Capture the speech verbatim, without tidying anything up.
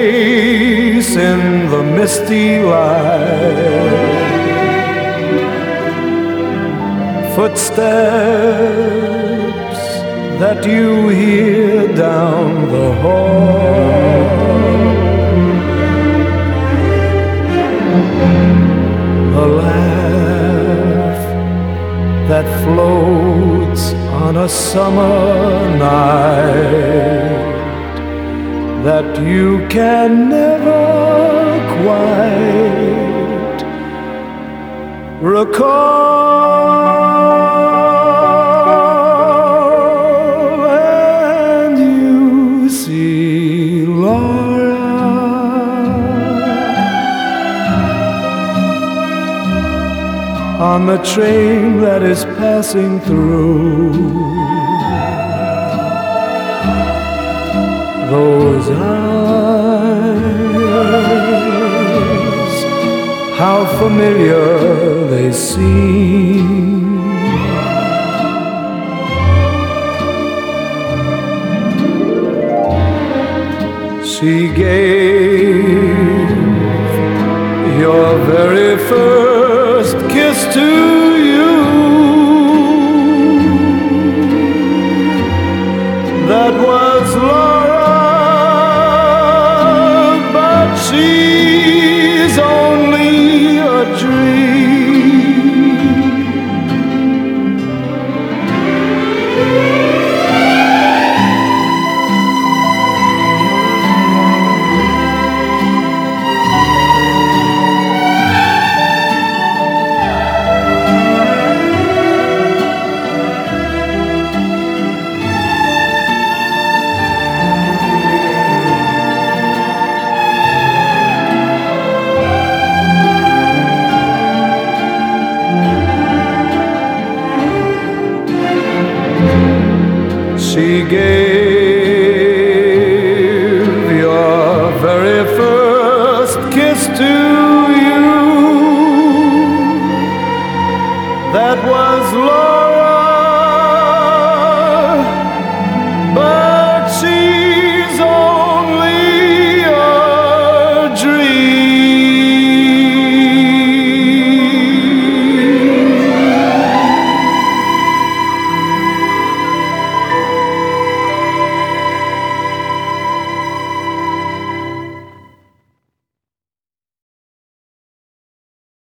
face in the misty light. Footsteps that you hear down the hall. A laugh that floats on a summer night that you can never quite recall. And you see Laura on the train that is passing through. Those eyes, how familiar they seem. She gave your very first kiss to